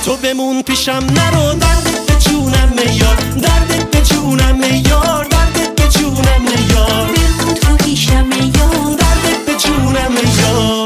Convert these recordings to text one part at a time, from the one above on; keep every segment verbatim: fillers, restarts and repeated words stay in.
تو بمون پیشم نرو، دردت به جونم میار، دردت به جونم میار، دردت به جونم میار، بمون تو پیشم میار، دردت به جونم میار.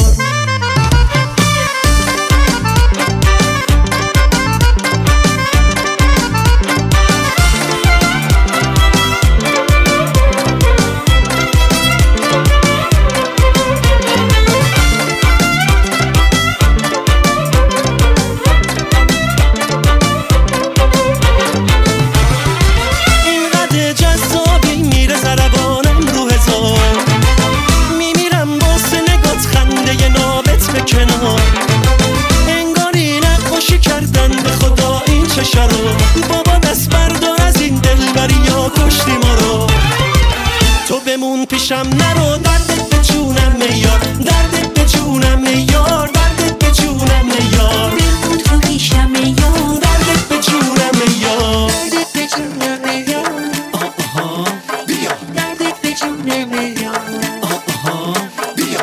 انگاری نقاشی کردن به خدا این چشه رو، بابا دست بردار از این دلبریا کشتی ما رو. تو بمون پیشم نرو، دردت به جونم میار، دردت به جونم میار، دردت به جونم میار، بمون تو پیشم میار، دردت به جونم میار، دردت به جونم میار، آها بیا، دردت به جونم میار، آها بیا.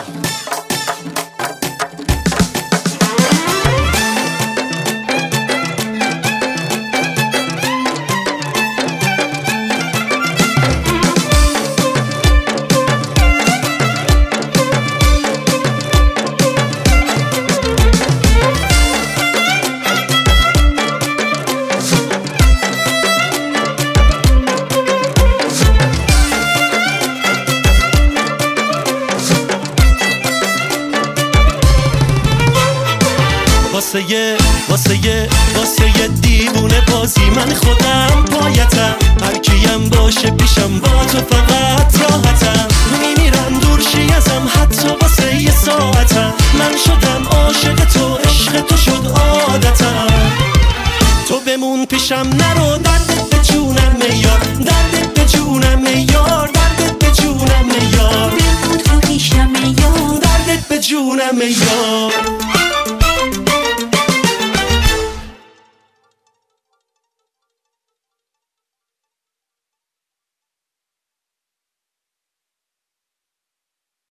واسه یه واسه یه واسه یه دیوونه بازی من خودم پایتم، هر کیم باشه پیشم با تو فقط راحتم، میمیرم دور شی ازم حتی واسه یه ساعتم، من شدم عاشق تو، عشق تو شد عادتم. تو بمون پیشم نرو، دردت به جونم میار، دردت به جونم میار، دردت به جونم میار، بمون تو پیشم میار، دردت به جونم میار.